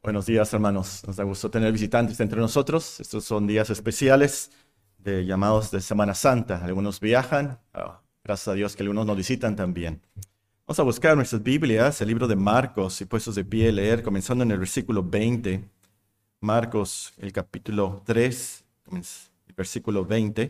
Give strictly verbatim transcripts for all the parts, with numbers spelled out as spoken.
Buenos días, hermanos. Nos da gusto tener visitantes entre nosotros. Estos son días especiales de llamados de Semana Santa. Algunos viajan. Oh, gracias a Dios que algunos nos visitan también. Vamos a buscar nuestras Biblias, el libro de Marcos, y puestos de pie leer, comenzando en el versículo veinte. Marcos, el capítulo tres, el versículo veinte.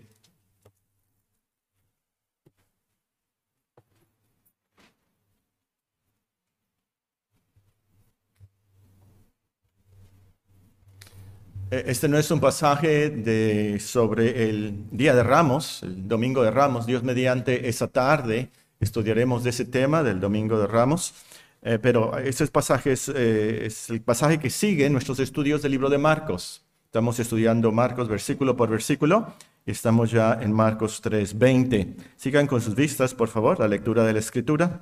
Este no es un pasaje de, sobre el Día de Ramos, el Domingo de Ramos. Dios mediante, esa tarde estudiaremos de ese tema del Domingo de Ramos. Eh, pero este pasaje es, eh, es el pasaje que sigue en nuestros estudios del libro de Marcos. Estamos estudiando Marcos versículo por versículo y estamos ya en Marcos tres veinte. Sigan con sus vistas, por favor, la lectura de la Escritura.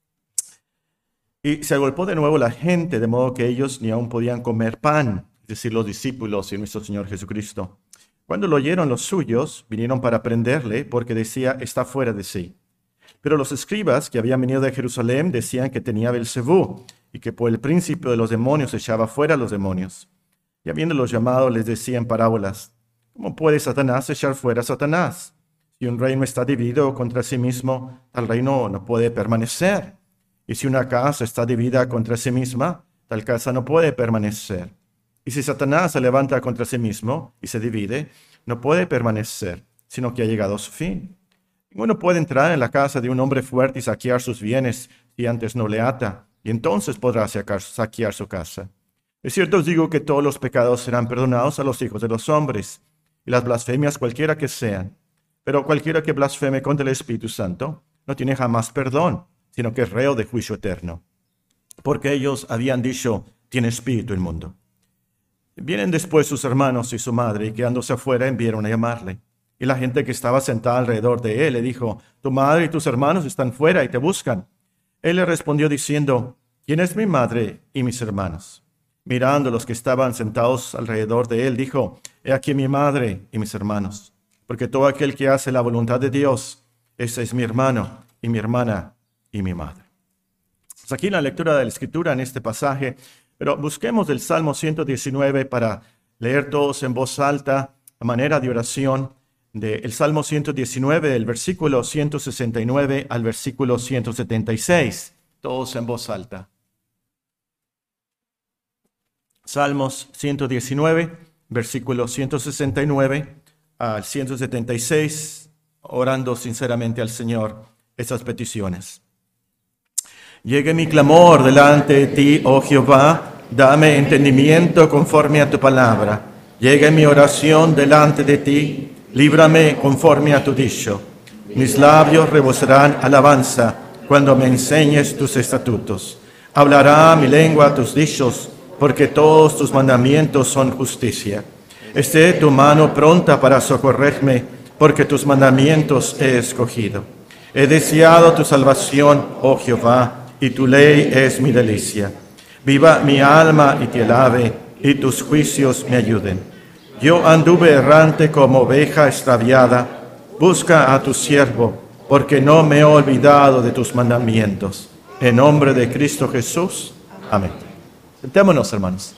Y se agolpó de nuevo la gente, de modo que ellos ni aún podían comer pan, es decir, los discípulos y nuestro Señor Jesucristo. Cuando lo oyeron los suyos, vinieron para prenderle, porque decía, está fuera de sí. Pero los escribas que habían venido de Jerusalén decían que tenía Belcebú, y que por el príncipe de los demonios echaba fuera a los demonios. Y habiéndolos llamado, les decía en parábolas, ¿cómo puede Satanás echar fuera a Satanás? Si un reino está dividido contra sí mismo, tal reino no puede permanecer. Y si una casa está dividida contra sí misma, tal casa no puede permanecer. Y si Satanás se levanta contra sí mismo y se divide, no puede permanecer, sino que ha llegado a su fin. Ninguno puede entrar en la casa de un hombre fuerte y saquear sus bienes si antes no le ata, y entonces podrá sacar, saquear su casa. Es cierto os digo que todos los pecados serán perdonados a los hijos de los hombres, y las blasfemias cualquiera que sean. Pero cualquiera que blasfeme contra el Espíritu Santo no tiene jamás perdón, sino que es reo de juicio eterno. Porque ellos habían dicho, tiene espíritu inmundo. Vienen después sus hermanos y su madre, y quedándose afuera enviaron a llamarle. Y la gente que estaba sentada alrededor de él le dijo, tu madre y tus hermanos están fuera y te buscan. Él le respondió diciendo, ¿quién es mi madre y mis hermanos? Mirando a los que estaban sentados alrededor de él, dijo, he aquí mi madre y mis hermanos. Porque todo aquel que hace la voluntad de Dios, ese es mi hermano y mi hermana y mi madre. Pues aquí la lectura de la Escritura en este pasaje. Pero busquemos el Salmo ciento diecinueve para leer todos en voz alta, a manera de oración, del Salmo ciento diecinueve, del versículo ciento sesenta y nueve al versículo ciento setenta y seis. Todos en voz alta. Salmos ciento diecinueve, versículo ciento sesenta y nueve al ciento setenta y seis, orando sinceramente al Señor esas peticiones. Llegue mi clamor delante de ti, oh Jehová, dame entendimiento conforme a tu palabra. Llegue mi oración delante de ti, líbrame conforme a tu dicho. Mis labios rebosarán alabanza cuando me enseñes tus estatutos. Hablará mi lengua tus dichos, porque todos tus mandamientos son justicia. Esté tu mano pronta para socorrerme, porque tus mandamientos he escogido. He deseado tu salvación, oh Jehová, y tu ley es mi delicia. Viva mi alma y te alabe, y tus juicios me ayuden. Yo anduve errante como oveja extraviada. Busca a tu siervo, porque no me he olvidado de tus mandamientos. En nombre de Cristo Jesús. Amén. Sentémonos, hermanos.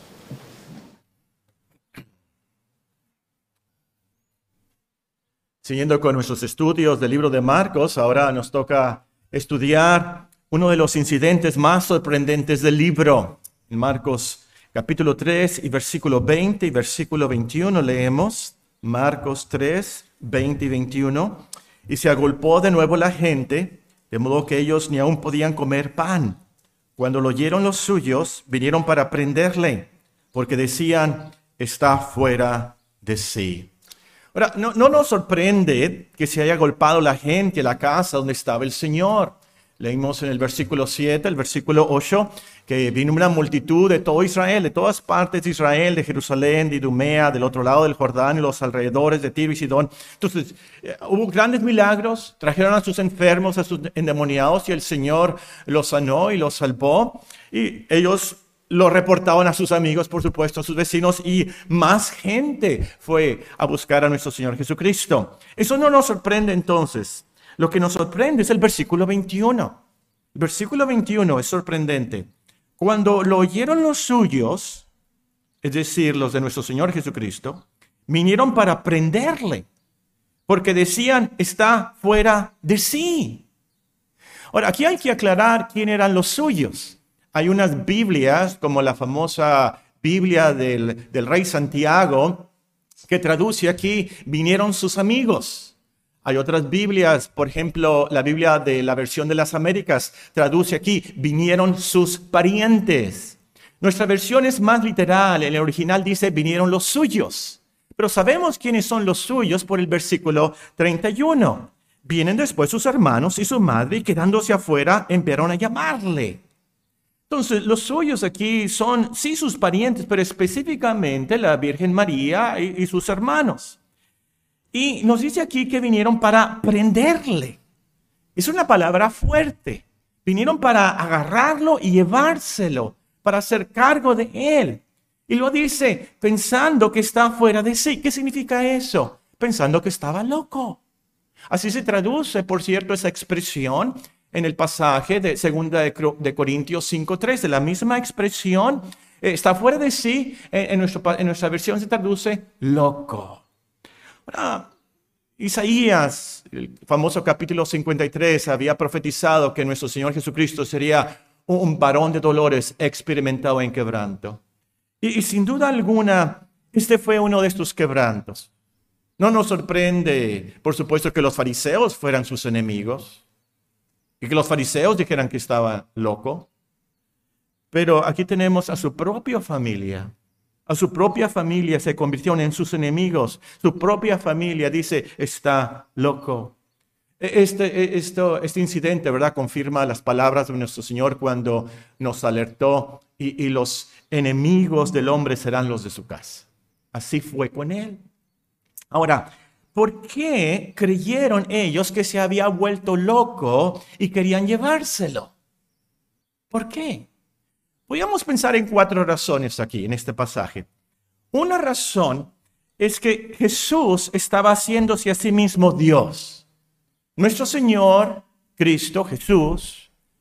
Siguiendo con nuestros estudios del libro de Marcos, ahora nos toca estudiar uno de los incidentes más sorprendentes del libro. En Marcos capítulo tres y versículo veinte y versículo veintiuno leemos, Marcos tres, veinte y veintiuno, y se agolpó de nuevo la gente, de modo que ellos ni aún podían comer pan. Cuando lo oyeron los suyos, vinieron para prenderle, porque decían, está fuera de sí. Ahora, no, no nos sorprende que se haya agolpado la gente a la casa donde estaba el Señor. Leímos en el versículo siete, el versículo ocho, que vino una multitud de todo Israel, de todas partes de Israel, de Jerusalén, de Idumea, del otro lado del Jordán y los alrededores de Tiro y Sidón. Entonces, eh, hubo grandes milagros, trajeron a sus enfermos, a sus endemoniados, y el Señor los sanó y los salvó. Y ellos lo reportaban a sus amigos, por supuesto, a sus vecinos, y más gente fue a buscar a nuestro Señor Jesucristo. Eso no nos sorprende entonces. Lo que nos sorprende es el versículo veintiuno. El versículo veintiuno es sorprendente. Cuando lo oyeron los suyos, es decir, los de nuestro Señor Jesucristo, vinieron para prenderle, porque decían, está fuera de sí. Ahora, aquí hay que aclarar quién eran los suyos. Hay unas Biblias, como la famosa Biblia del, del rey Santiago, que traduce aquí, vinieron sus amigos. Hay otras Biblias, por ejemplo, la Biblia de la versión de las Américas, traduce aquí, vinieron sus parientes. Nuestra versión es más literal, en el original dice, vinieron los suyos. Pero sabemos quiénes son los suyos por el versículo treinta y uno. Vienen después sus hermanos y su madre, y quedándose afuera, enviaron a llamarle. Entonces, los suyos aquí son, sí, sus parientes, pero específicamente la Virgen María y, y sus hermanos. Y nos dice aquí que vinieron para prenderle. Es una palabra fuerte. Vinieron para agarrarlo y llevárselo, para hacer cargo de él. Y lo dice pensando que está fuera de sí. ¿Qué significa eso? Pensando que estaba loco. Así se traduce, por cierto, esa expresión en el pasaje de segunda de Corintios cinco tres. La misma expresión eh, está fuera de sí. En, en, nuestro, en nuestra versión se traduce loco. Ahora, Isaías, el famoso capítulo cincuenta y tres, había profetizado que nuestro Señor Jesucristo sería un varón de dolores experimentado en quebranto. Y, y sin duda alguna, este fue uno de estos quebrantos. No nos sorprende, por supuesto, que los fariseos fueran sus enemigos y que los fariseos dijeran que estaba loco. Pero aquí tenemos a su propia familia. A su propia familia se convirtieron en sus enemigos. Su propia familia dice, está loco. Este, esto, este incidente, ¿verdad?, confirma las palabras de nuestro Señor cuando nos alertó y, y los enemigos del hombre serán los de su casa. Así fue con él. Ahora, ¿por qué creyeron ellos que se había vuelto loco y querían llevárselo? ¿Por qué? Podríamos pensar en cuatro razones aquí, en este pasaje. Una razón es que Jesús estaba haciéndose a sí mismo Dios. Nuestro Señor, Cristo, Jesús,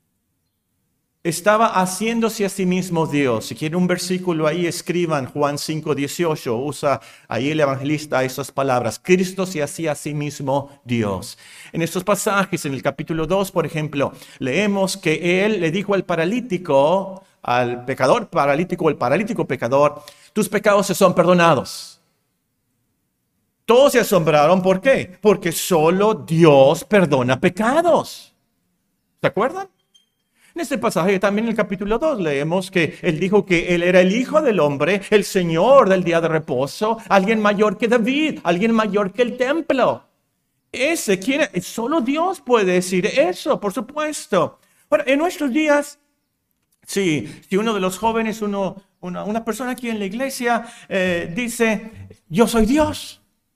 estaba haciéndose a sí mismo Dios. Si quieren un versículo ahí, escriban Juan cinco dieciocho. Usa ahí el evangelista esas palabras. Cristo se hacía a sí mismo Dios. En estos pasajes, en el capítulo dos, por ejemplo, leemos que Él le dijo al paralítico, al pecador paralítico, el paralítico pecador, tus pecados se son perdonados. Todos se asombraron. ¿Por qué? Porque solo Dios perdona pecados. ¿Se acuerdan? En este pasaje, también en el capítulo dos, leemos que Él dijo que Él era el Hijo del Hombre, el Señor del día de reposo, alguien mayor que David, alguien mayor que el templo. Ese, ¿quién es? Solo Dios puede decir eso, por supuesto. Ahora, en nuestros días, sí, si uno de los jóvenes, uno, una, una persona aquí en la iglesia, eh, dice, yo soy Dios.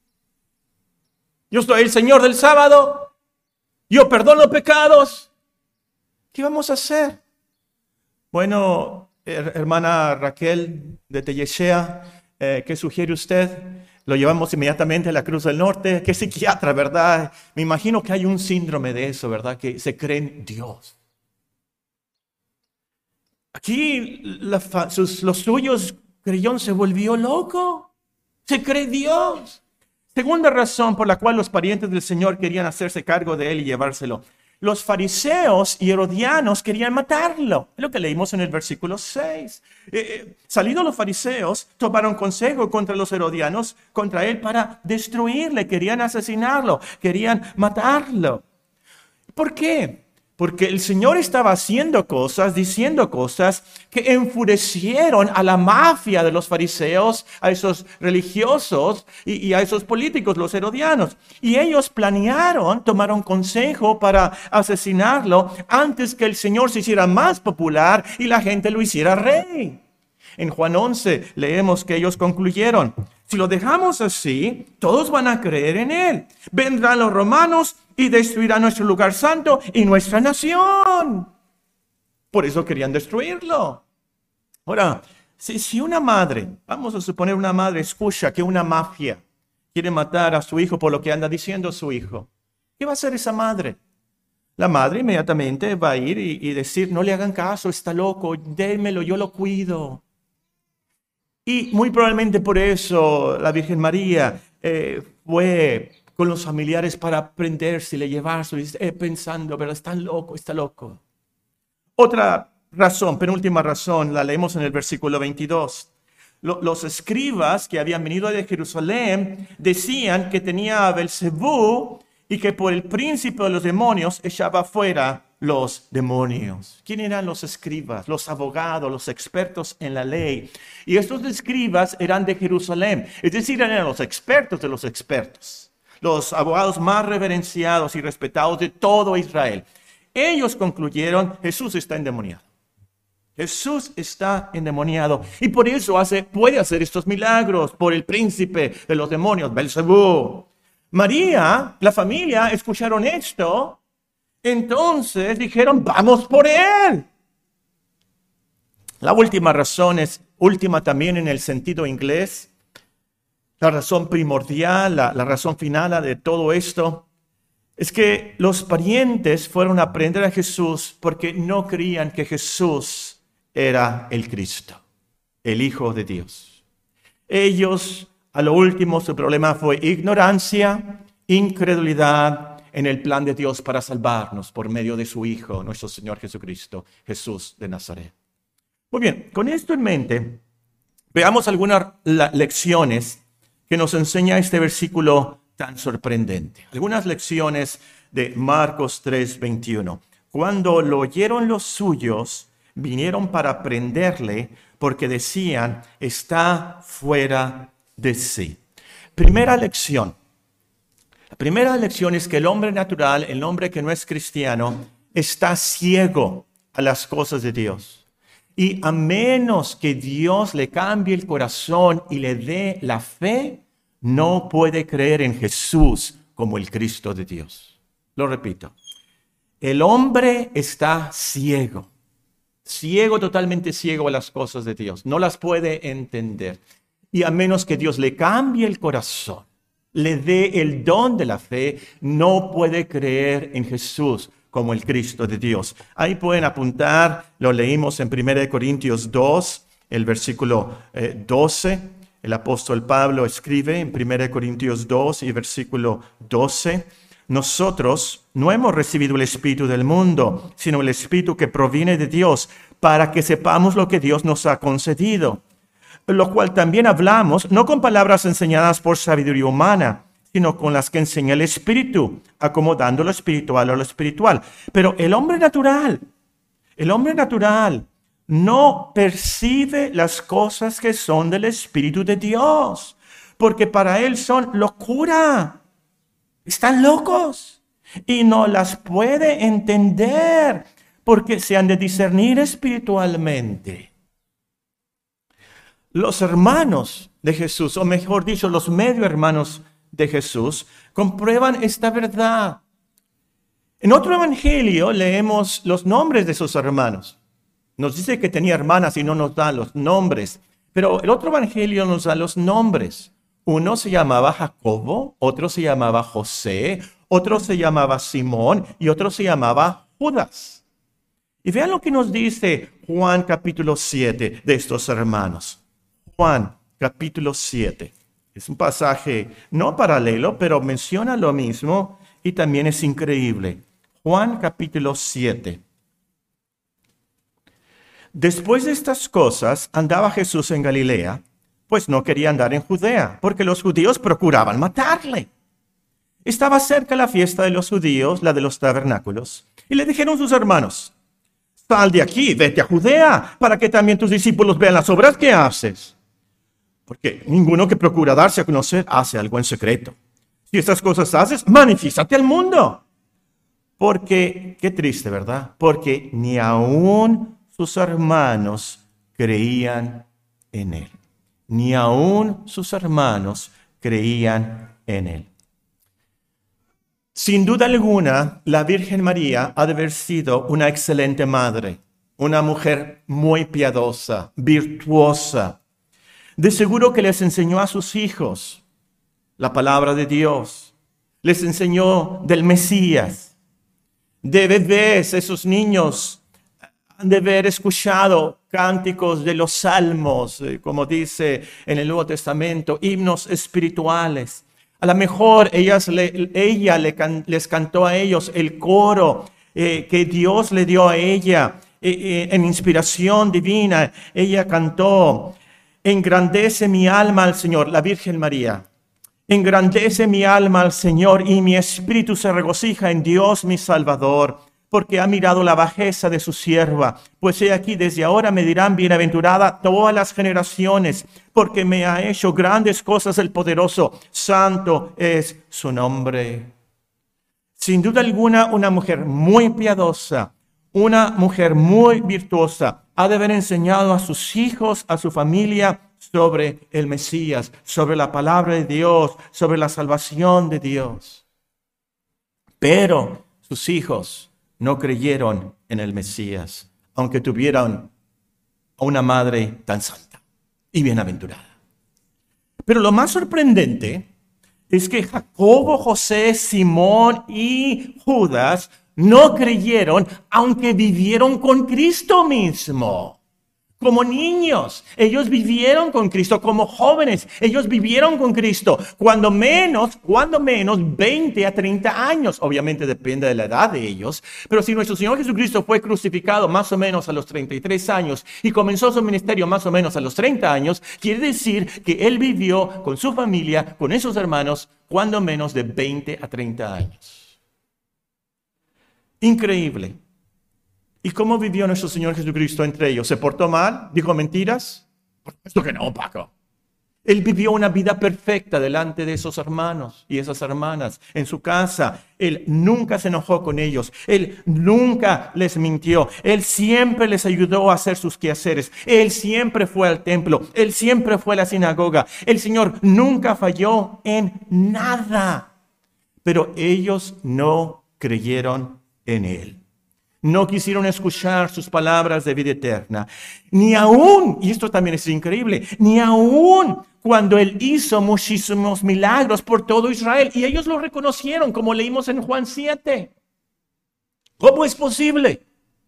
Yo soy el Señor del sábado. Yo perdono pecados. ¿Qué vamos a hacer? Bueno, her- hermana Raquel de Tellechea, eh, ¿qué sugiere usted? Lo llevamos inmediatamente a la Cruz del Norte. ¿Qué psiquiatra, verdad? Me imagino que hay un síndrome de eso, ¿verdad? Que se cree en Dios. Aquí la fa- sus- los suyos creyeron, se volvió loco. Se cree Dios. Segunda razón por la cual los parientes del Señor querían hacerse cargo de él y llevárselo. Los fariseos y herodianos querían matarlo. Es lo que leímos en el versículo seis. Eh, eh, salidos los fariseos, tomaron consejo contra los herodianos, contra él para destruirle. Querían asesinarlo, querían matarlo. ¿Por qué? Porque el Señor estaba haciendo cosas, diciendo cosas que enfurecieron a la mafia de los fariseos, a esos religiosos y, y a esos políticos, los herodianos. Y ellos planearon, tomaron consejo para asesinarlo antes que el Señor se hiciera más popular y la gente lo hiciera rey. En Juan once leemos que ellos concluyeron, si lo dejamos así, todos van a creer en él. Vendrán los romanos y destruirán nuestro lugar santo y nuestra nación. Por eso querían destruirlo. Ahora, si, si una madre, vamos a suponer una madre, escucha que una mafia quiere matar a su hijo por lo que anda diciendo su hijo, ¿qué va a hacer esa madre? La madre inmediatamente va a ir y, y decir, no le hagan caso, está loco, démelo, yo lo cuido. Y muy probablemente por eso la Virgen María eh, fue con los familiares para prenderse y le llevarse, eh, pensando, pero está loco, está loco. Otra razón, penúltima razón, la leemos en el versículo veintidós. Los escribas que habían venido de Jerusalén decían que tenía a Belcebú y que por el príncipe de los demonios echaba fuera los demonios. ¿Quién eran los escribas? Los abogados, los expertos en la ley. Y estos escribas eran de Jerusalén, es decir, eran los expertos de los expertos, los abogados más reverenciados y respetados de todo Israel. Ellos concluyeron, Jesús está endemoniado. Jesús está endemoniado y por eso hace, puede hacer estos milagros por el príncipe de los demonios, Belcebú. María, la familia, escucharon esto, entonces dijeron, vamos por él. La última razón es última también en el sentido inglés. La razón primordial, la, la razón final de todo esto es que los parientes fueron a prender a Jesús porque no creían que Jesús era el Cristo, el Hijo de Dios. Ellos, a lo último, su problema fue ignorancia, incredulidad en el plan de Dios para salvarnos por medio de su Hijo, nuestro Señor Jesucristo, Jesús de Nazaret. Muy bien, con esto en mente, veamos algunas lecciones que nos enseña este versículo tan sorprendente. Algunas lecciones de Marcos tres veintiuno. Cuando lo oyeron los suyos, vinieron para prenderle porque decían, está fuera de sí. Primera lección. La primera lección es que el hombre natural, el hombre que no es cristiano, está ciego a las cosas de Dios. Y a menos que Dios le cambie el corazón y le dé la fe, no puede creer en Jesús como el Cristo de Dios. Lo repito. El hombre está ciego. Ciego, totalmente ciego a las cosas de Dios. No las puede entender. Y a menos que Dios le cambie el corazón, le dé el don de la fe, no puede creer en Jesús como el Cristo de Dios. Ahí pueden apuntar, lo leímos en primera de Corintios dos, el versículo eh, doce. El apóstol Pablo escribe en primera de Corintios dos y versículo doce. Nosotros no hemos recibido el Espíritu del mundo, sino el Espíritu que proviene de Dios, para que sepamos lo que Dios nos ha concedido. Lo cual también hablamos, no con palabras enseñadas por sabiduría humana, sino con las que enseña el Espíritu, acomodando lo espiritual a lo espiritual. Pero el hombre natural, el hombre natural no percibe las cosas que son del Espíritu de Dios, porque para él son locura. Están locos y no las puede entender porque se han de discernir espiritualmente. Los hermanos de Jesús, o mejor dicho, los medio hermanos de Jesús, comprueban esta verdad. En otro evangelio leemos los nombres de sus hermanos. Nos dice que tenía hermanas y no nos da los nombres, pero el otro evangelio nos da los nombres. Uno se llamaba Jacobo, otro se llamaba José, otro se llamaba Simón y otro se llamaba Judas. Y vean lo que nos dice Juan capítulo siete de estos hermanos. Juan capítulo siete. Es un pasaje no paralelo, pero menciona lo mismo y también es increíble. Juan capítulo siete. Después de estas cosas andaba Jesús en Galilea, pues no quería andar en Judea, porque los judíos procuraban matarle. Estaba cerca la fiesta de los judíos, la de los tabernáculos, y le dijeron sus hermanos, sal de aquí, vete a Judea, para que también tus discípulos vean las obras que haces. Porque ninguno que procura darse a conocer hace algo en secreto. Si estas cosas haces, manifiéstate al mundo. Porque, qué triste, ¿verdad? Porque ni aún sus hermanos creían en él. Ni aún sus hermanos creían en él. Sin duda alguna, la Virgen María ha de haber sido una excelente madre, una mujer muy piadosa, virtuosa. De seguro que les enseñó a sus hijos la palabra de Dios, les enseñó del Mesías. De bebés, esos niños han de haber escuchado cánticos de los salmos, eh, como dice en el Nuevo Testamento, himnos espirituales. A lo mejor ellas le, ella le can, les cantó a ellos el coro eh, que Dios le dio a ella eh, eh, en inspiración divina. Ella cantó: engrandece mi alma al Señor, la Virgen María. Engrandece mi alma al Señor y mi espíritu se regocija en Dios mi Salvador, porque ha mirado la bajeza de su sierva. Pues he aquí, desde ahora me dirán bienaventurada todas las generaciones, porque me ha hecho grandes cosas el poderoso. Santo es su nombre. Sin duda alguna, una mujer muy piadosa, una mujer muy virtuosa, ha de haber enseñado a sus hijos, a su familia, sobre el Mesías, sobre la palabra de Dios, sobre la salvación de Dios. Pero sus hijos no creyeron en el Mesías, aunque tuvieran a una madre tan santa y bienaventurada. Pero lo más sorprendente es que Jacobo, José, Simón y Judas no creyeron, aunque vivieron con Cristo mismo. Como niños, ellos vivieron con Cristo. Como jóvenes, ellos vivieron con Cristo. Cuando menos, cuando menos, veinte a treinta años. Obviamente depende de la edad de ellos. Pero si nuestro Señor Jesucristo fue crucificado más o menos a los treinta y tres años y comenzó su ministerio más o menos a los treinta años, quiere decir que Él vivió con su familia, con esos hermanos, cuando menos de veinte a treinta años. Increíble. ¿Y cómo vivió nuestro Señor Jesucristo entre ellos? ¿Se portó mal? ¿Dijo mentiras? Por supuesto que no, Paco. Él vivió una vida perfecta delante de esos hermanos y esas hermanas en su casa. Él nunca se enojó con ellos. Él nunca les mintió. Él siempre les ayudó a hacer sus quehaceres. Él siempre fue al templo. Él siempre fue a la sinagoga. El Señor nunca falló en nada. Pero ellos no creyeron en Él. No quisieron escuchar sus palabras de vida eterna. Ni aún, y esto también es increíble, ni aún cuando Él hizo muchísimos milagros por todo Israel. Y ellos lo reconocieron, como leímos en Juan siete. ¿Cómo es posible?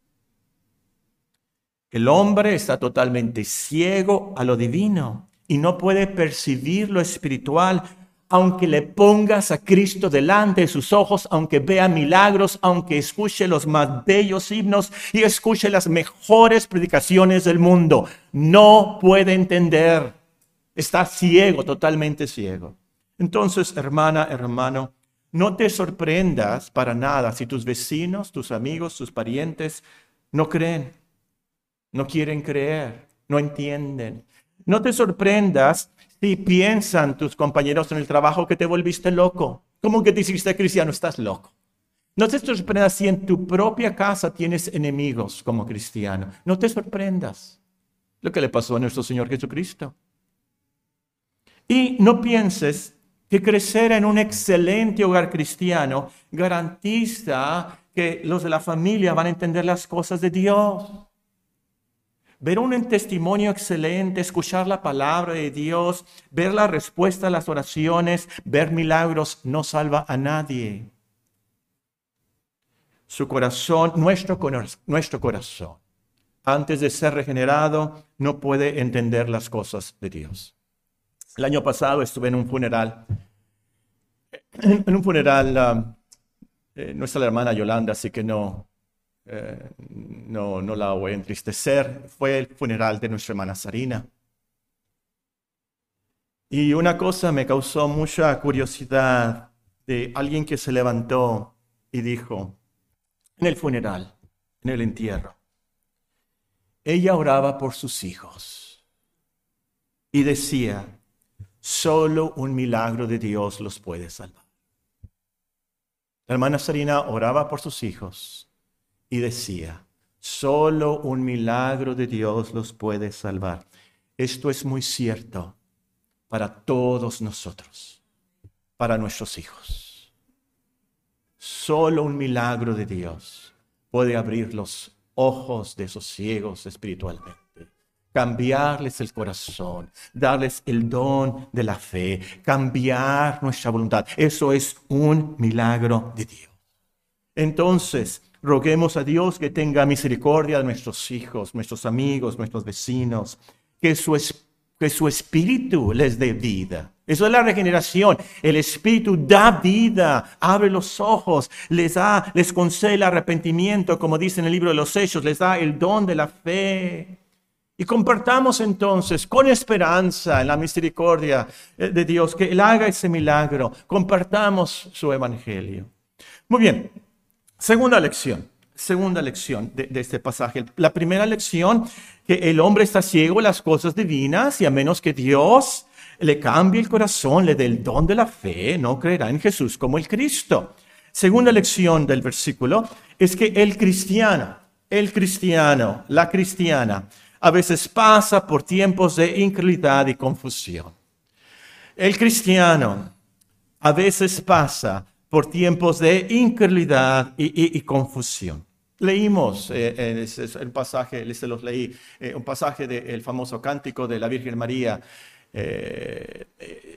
El hombre está totalmente ciego a lo divino y no puede percibir lo espiritual, aunque le pongas a Cristo delante de sus ojos, aunque vea milagros, aunque escuche los más bellos himnos y escuche las mejores predicaciones del mundo. No puede entender. Está ciego, totalmente ciego. Entonces, hermana, hermano, no te sorprendas para nada si tus vecinos, tus amigos, tus parientes no creen, no quieren creer, no entienden. No te sorprendas si piensan tus compañeros en el trabajo que te volviste loco. ¿Cómo que te hiciste cristiano? Estás loco. No te sorprendas si en tu propia casa tienes enemigos como cristiano. No te sorprendas lo que le pasó a nuestro Señor Jesucristo. Y no pienses que crecer en un excelente hogar cristiano garantiza que los de la familia van a entender las cosas de Dios. Ver un testimonio excelente, escuchar la palabra de Dios, ver la respuesta a las oraciones, ver milagros, no salva a nadie. Su corazón, nuestro, nuestro corazón, antes de ser regenerado, no puede entender las cosas de Dios. El año pasado estuve en un funeral, en un funeral, uh, eh, no está la hermana Yolanda, así que no... Eh, no, no la voy a entristecer. Fue el funeral de nuestra hermana Sarina. Y una cosa me causó mucha curiosidad de alguien que se levantó y dijo en el funeral, en el entierro, ella oraba por sus hijos y decía, solo un milagro de Dios los puede salvar. La hermana Sarina oraba por sus hijos y decía, solo un milagro de Dios los puede salvar. Esto es muy cierto para todos nosotros, para nuestros hijos. Solo un milagro de Dios puede abrir los ojos de esos ciegos espiritualmente, cambiarles el corazón, darles el don de la fe, cambiar nuestra voluntad. Eso es un milagro de Dios. Entonces, roguemos a Dios que tenga misericordia de nuestros hijos, nuestros amigos, nuestros vecinos, que su, que su espíritu les dé vida. Eso es la regeneración. El espíritu da vida, abre los ojos, les da, les concede el arrepentimiento, como dice en el libro de los Hechos, les da el don de la fe. Y compartamos entonces con esperanza en la misericordia de Dios que Él haga ese milagro. Compartamos su evangelio. Muy bien, segunda lección, segunda lección de, de este pasaje. La primera lección, que el hombre está ciego a las cosas divinas y a menos que Dios le cambie el corazón, le dé el don de la fe, no creerá en Jesús como el Cristo. Segunda lección del versículo es que el cristiano, el cristiano, la cristiana, a veces pasa por tiempos de incredulidad y confusión. El cristiano a veces pasa por tiempos de incredulidad y, y, y confusión. Leímos eh, el pasaje, se los leí, eh, un pasaje del famoso cántico de la Virgen María, eh,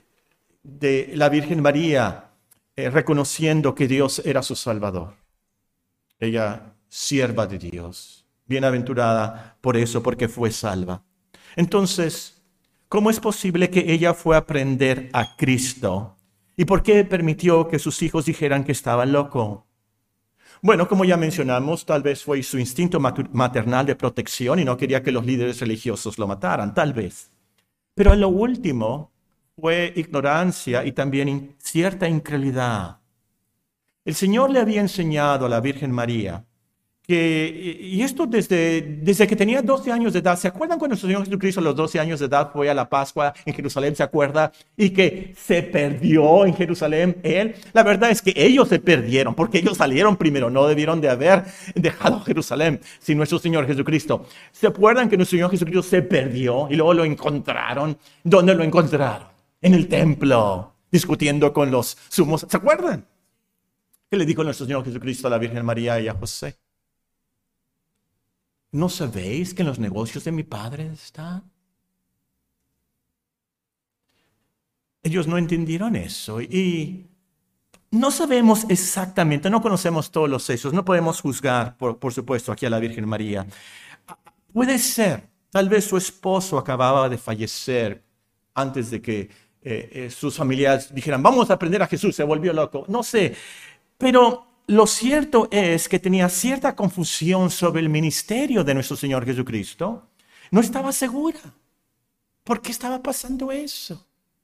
de la Virgen María eh, reconociendo que Dios era su Salvador. Ella, sierva de Dios. Bienaventurada por eso, porque fue salva. Entonces, ¿cómo es posible que ella fue a aprender a Cristo? ¿Y por qué permitió que sus hijos dijeran que estaba loco? Bueno, como ya mencionamos, tal vez fue su instinto maternal de protección y no quería que los líderes religiosos lo mataran, tal vez. Pero lo último fue ignorancia y también cierta incredulidad. El Señor le había enseñado a la Virgen María que, y esto desde, desde que tenía doce años de edad. ¿Se acuerdan cuando el Señor Jesucristo a los doce años de edad fue a la Pascua en Jerusalén? ¿Se acuerda? Y que se perdió en Jerusalén él. La verdad es que ellos se perdieron porque ellos salieron primero. No debieron de haber dejado Jerusalén sin nuestro Señor Jesucristo. ¿Se acuerdan que nuestro Señor Jesucristo se perdió y luego lo encontraron? ¿Dónde lo encontraron? En el templo, discutiendo con los sumos. ¿Se acuerdan? ¿Qué le dijo nuestro Señor Jesucristo a la Virgen María y a José? ¿No sabéis que en los negocios de mi Padre está? Ellos no entendieron eso y no sabemos exactamente, no conocemos todos los hechos, no podemos juzgar, por, por supuesto, aquí a la Virgen María. Puede ser, tal vez su esposo acababa de fallecer antes de que eh, eh, sus familiares dijeran, vamos a aprender a Jesús, se volvió loco. No sé, pero lo cierto es que tenía cierta confusión sobre el ministerio de nuestro Señor Jesucristo. No estaba segura. ¿Por qué estaba pasando eso?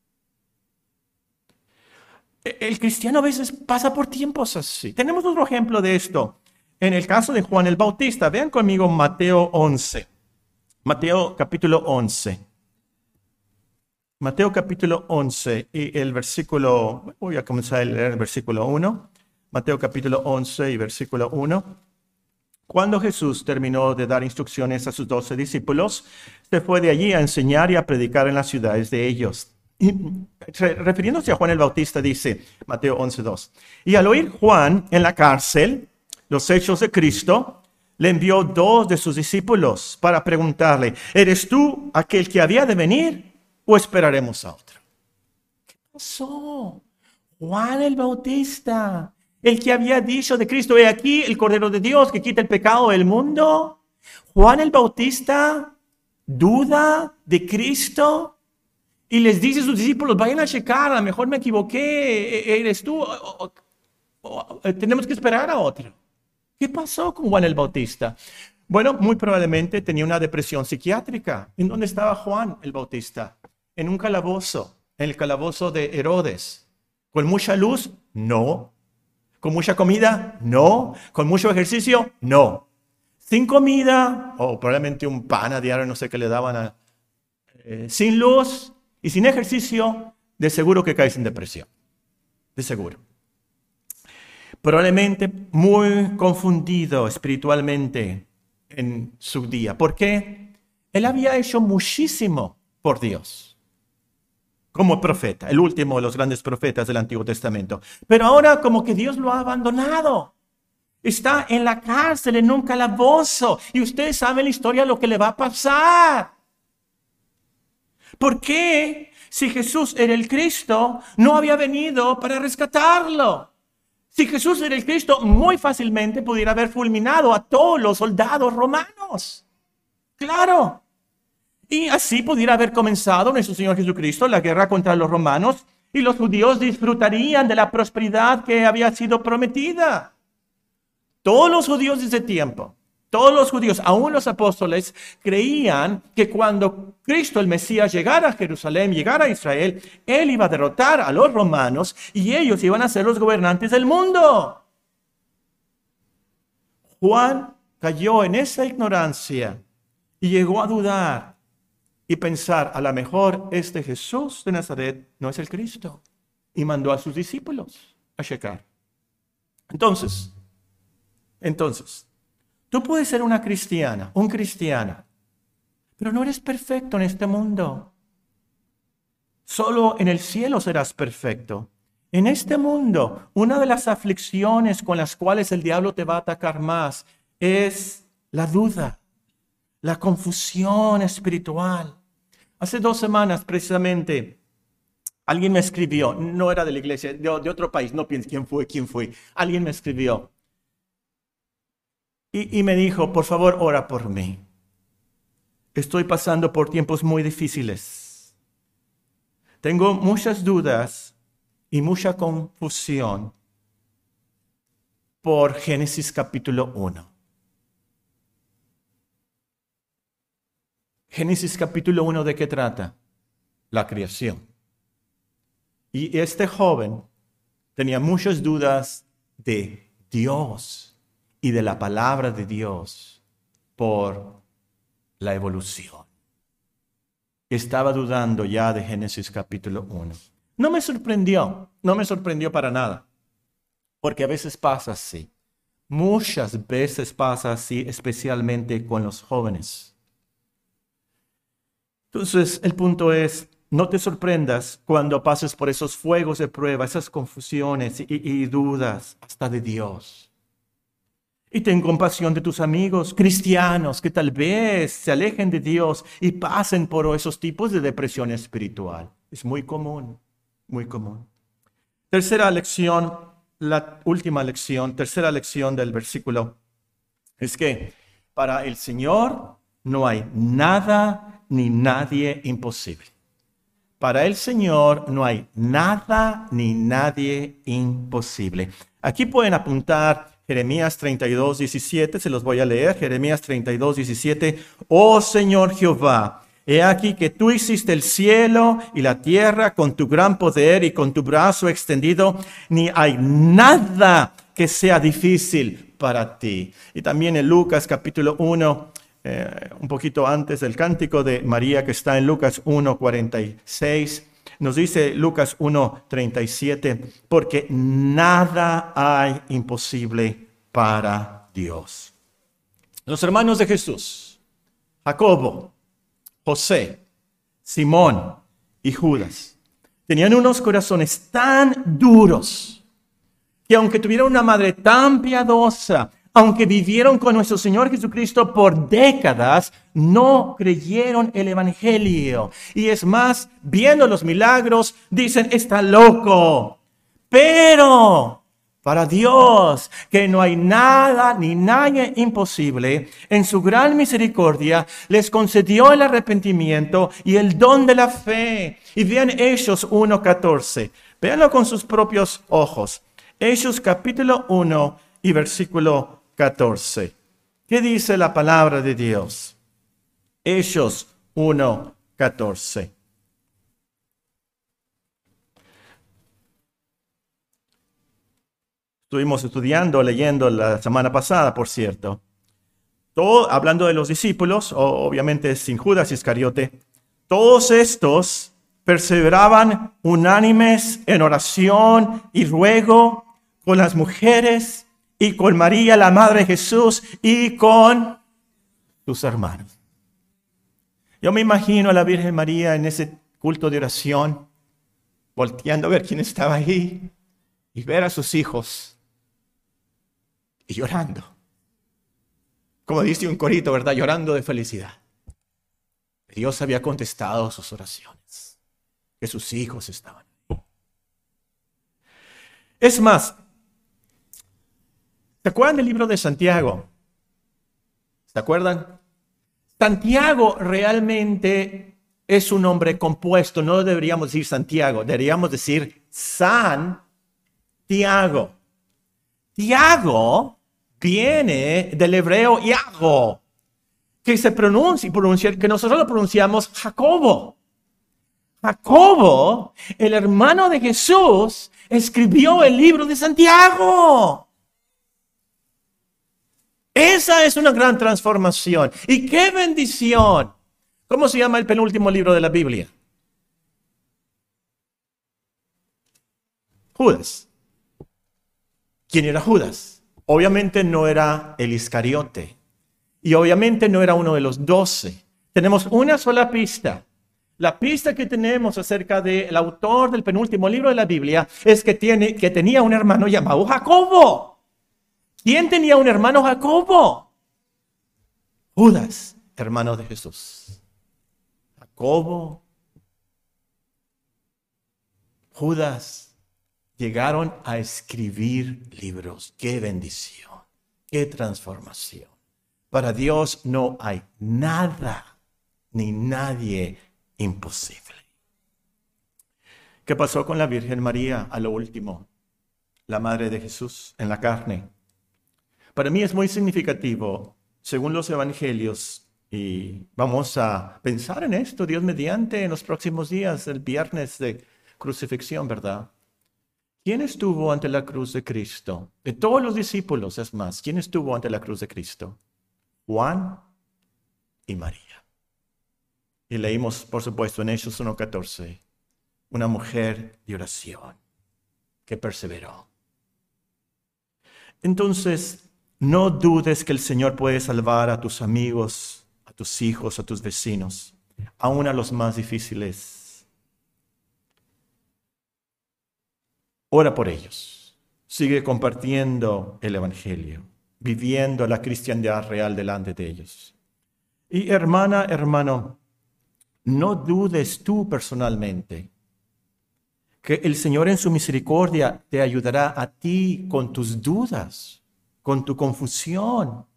El cristiano a veces pasa por tiempos así. Tenemos otro ejemplo de esto. En el caso de Juan el Bautista, vean conmigo Mateo once. Mateo capítulo once. Mateo capítulo once y el versículo, voy a comenzar a leer el versículo uno. Mateo capítulo once y versículo uno. Cuando Jesús terminó de dar instrucciones a sus doce discípulos, se fue de allí a enseñar y a predicar en las ciudades de ellos. Y, refiriéndose a Juan el Bautista, dice Mateo once dos. Y al oír Juan en la cárcel los hechos de Cristo, le envió dos de sus discípulos para preguntarle, ¿eres tú aquel que había de venir o esperaremos a otro? ¿Qué pasó? Juan el Bautista, el que había dicho de Cristo, he aquí el Cordero de Dios que quita el pecado del mundo. Juan el Bautista duda de Cristo y les dice a sus discípulos, vayan a checar, a lo mejor me equivoqué, eres tú, o, o, o, tenemos que esperar a otro. ¿Qué pasó con Juan el Bautista? Bueno, muy probablemente tenía una depresión psiquiátrica. ¿En dónde estaba Juan el Bautista? En un calabozo, en el calabozo de Herodes. ¿Con mucha luz? No. ¿Con mucha comida? No. ¿Con mucho ejercicio? No. Sin comida, o probablemente un pan a diario, no sé qué le daban. A, eh, sin luz y sin ejercicio, de seguro que caes en depresión. De seguro. Probablemente muy confundido espiritualmente en su día. ¿Por qué? Él había hecho muchísimo por Dios. Como profeta, el último de los grandes profetas del Antiguo Testamento. Pero ahora como que Dios lo ha abandonado. Está en la cárcel, en un calabozo. Y ustedes saben la historia de lo que le va a pasar. ¿Por qué? Si Jesús era el Cristo, no había venido para rescatarlo. Si Jesús era el Cristo, muy fácilmente pudiera haber fulminado a todos los soldados romanos. Claro. Y así pudiera haber comenzado nuestro Señor Jesucristo la guerra contra los romanos y los judíos disfrutarían de la prosperidad que había sido prometida. Todos los judíos de ese tiempo, todos los judíos, aún los apóstoles, creían que cuando Cristo el Mesías llegara a Jerusalén, llegara a Israel, Él iba a derrotar a los romanos y ellos iban a ser los gobernantes del mundo. Juan cayó en esa ignorancia y llegó a dudar y pensar, a lo mejor este Jesús de Nazaret no es el Cristo. Y mandó a sus discípulos a checar. Entonces, entonces, tú puedes ser una cristiana, un cristiano, pero no eres perfecto en este mundo. Solo en el cielo serás perfecto. En este mundo, una de las aflicciones con las cuales el diablo te va a atacar más es la duda, la confusión espiritual. Hace dos semanas, precisamente, alguien me escribió, no era de la iglesia, de, de otro país, no pienso quién fue, quién fue. Alguien me escribió y, y me dijo, por favor, ora por mí. Estoy pasando por tiempos muy difíciles. Tengo muchas dudas y mucha confusión por Génesis capítulo uno. Génesis capítulo uno, ¿de qué trata? La creación. Y este joven tenía muchas dudas de Dios y de la palabra de Dios por la evolución. Estaba dudando ya de Génesis capítulo uno. No me sorprendió, no me sorprendió para nada, porque a veces pasa así. Muchas veces pasa así, especialmente con los jóvenes. Entonces, el punto es, no te sorprendas cuando pases por esos fuegos de prueba, esas confusiones y, y dudas hasta de Dios. Y ten compasión de tus amigos cristianos que tal vez se alejen de Dios y pasen por esos tipos de depresión espiritual. Es muy común, muy común. Tercera lección, la última lección, tercera lección del versículo, es que para el Señor no hay nada ni nadie imposible. Para el Señor no hay nada ni nadie imposible. Aquí pueden apuntar Jeremías treinta y dos, diecisiete, se los voy a leer. Jeremías treinta y dos, diecisiete. Oh Señor Jehová, he aquí que tú hiciste el cielo y la tierra con tu gran poder y con tu brazo extendido. Ni hay nada que sea difícil para ti. Y también en Lucas capítulo uno, Eh, un poquito antes del cántico de María que está en Lucas uno, cuarenta y seis, nos dice Lucas uno, treinta y siete, porque nada hay imposible para Dios. Los hermanos de Jesús, Jacobo, José, Simón y Judas, tenían unos corazones tan duros que aunque tuvieran una madre tan piadosa, aunque vivieron con nuestro Señor Jesucristo por décadas, no creyeron el Evangelio. Y es más, viendo los milagros, dicen, está loco. Pero para Dios, que no hay nada ni nadie imposible, en su gran misericordia les concedió el arrepentimiento y el don de la fe. Y vean Hechos uno, catorce. Véanlo con sus propios ojos. Hechos capítulo uno y versículo catorce. ¿Qué dice la palabra de Dios? Hechos uno, catorce. Estuvimos estudiando, leyendo la semana pasada, por cierto. Todo, hablando de los discípulos, obviamente sin Judas Iscariote, todos estos perseveraban unánimes en oración y ruego con las mujeres y con María, la Madre de Jesús, y con sus hermanos. Yo me imagino a la Virgen María en ese culto de oración, volteando a ver quién estaba ahí y ver a sus hijos y llorando. Como dice un corito, ¿verdad? Llorando de felicidad. Dios había contestado sus oraciones, que sus hijos estaban ahí. Es más, ¿Se acuerdan del libro de Santiago? ¿Se acuerdan? Santiago realmente es un nombre compuesto. No deberíamos decir Santiago, deberíamos decir San Tiago. Tiago viene del hebreo Iago, que se pronuncia, pronuncia, que nosotros lo pronunciamos Jacobo. Jacobo, el hermano de Jesús, escribió el libro de Santiago. Esa es una gran transformación. ¡Y qué bendición! ¿Cómo se llama el penúltimo libro de la Biblia? Judas. ¿Quién era Judas? Obviamente no era el Iscariote. Y obviamente no era uno de los doce. Tenemos una sola pista. La pista que tenemos acerca del autor del penúltimo libro de la Biblia es que, tiene, que tenía un hermano llamado Jacobo. ¿Quién tenía un hermano Jacobo? Judas, hermano de Jesús. Jacobo, Judas, llegaron a escribir libros. ¡Qué bendición! ¡Qué transformación! Para Dios no hay nada ni nadie imposible. ¿Qué pasó con la Virgen María a lo último? La madre de Jesús en la carne. Para mí es muy significativo, según los evangelios, y vamos a pensar en esto, Dios mediante, en los próximos días, el viernes de crucifixión, ¿verdad? ¿Quién estuvo ante la cruz de Cristo? De todos los discípulos, es más, ¿quién estuvo ante la cruz de Cristo? Juan y María. Y leímos, por supuesto, en Hechos uno catorce, una mujer de oración que perseveró. Entonces, no dudes que el Señor puede salvar a tus amigos, a tus hijos, a tus vecinos, aún a los más difíciles. Ora por ellos. Sigue compartiendo el Evangelio, viviendo la cristiandad real delante de ellos. Y hermana, hermano, no dudes tú personalmente que el Señor en su misericordia te ayudará a ti con tus dudas, con tu confusión.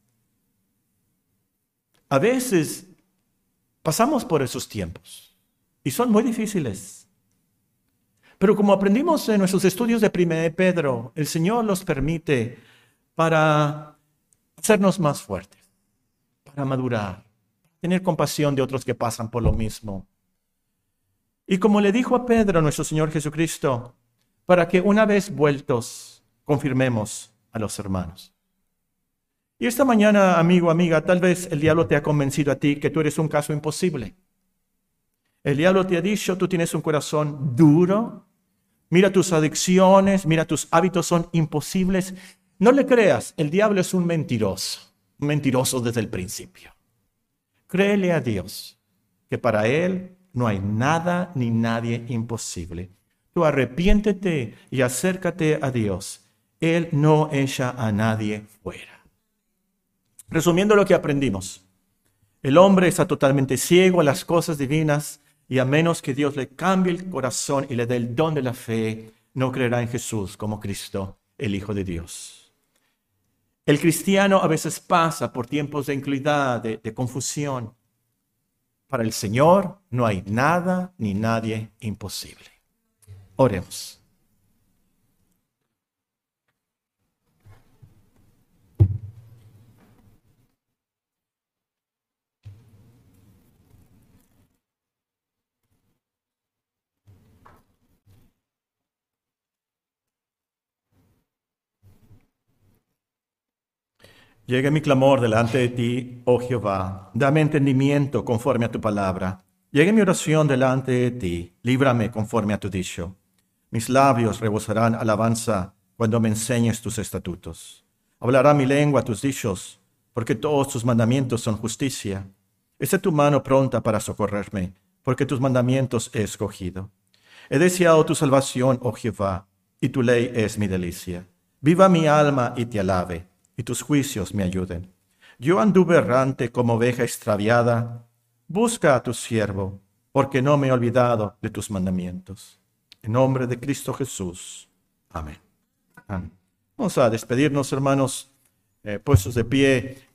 A veces pasamos por esos tiempos y son muy difíciles. Pero como aprendimos en nuestros estudios de Primera de Pedro, el Señor los permite para hacernos más fuertes, para madurar, tener compasión de otros que pasan por lo mismo. Y como le dijo a Pedro nuestro Señor Jesucristo, para que una vez vueltos confirmemos a los hermanos. Y esta mañana, amigo, amiga, tal vez el diablo te ha convencido a ti que tú eres un caso imposible. El diablo te ha dicho, tú tienes un corazón duro, mira tus adicciones, mira tus hábitos son imposibles. No le creas, el diablo es un mentiroso, un mentiroso desde el principio. Créele a Dios, que para Él no hay nada ni nadie imposible. Tú arrepiéntete y acércate a Dios. Él no echa a nadie fuera. Resumiendo lo que aprendimos, el hombre está totalmente ciego a las cosas divinas y a menos que Dios le cambie el corazón y le dé el don de la fe, no creerá en Jesús como Cristo, el Hijo de Dios. El cristiano a veces pasa por tiempos de incredulidad, de, de confusión. Para el Señor no hay nada ni nadie imposible. Oremos. Llegue mi clamor delante de ti, oh Jehová, dame entendimiento conforme a tu palabra. Llegue mi oración delante de ti, líbrame conforme a tu dicho. Mis labios rebosarán alabanza cuando me enseñes tus estatutos. Hablará mi lengua tus dichos, porque todos tus mandamientos son justicia. Esté tu mano pronta para socorrerme, porque tus mandamientos he escogido. He deseado tu salvación, oh Jehová, y tu ley es mi delicia. Viva mi alma y te alabe, y tus juicios me ayuden. Yo anduve errante como oveja extraviada. Busca a tu siervo, porque no me he olvidado de tus mandamientos. En nombre de Cristo Jesús. Amén. Amén. Vamos a despedirnos, hermanos. eh, puestos de pie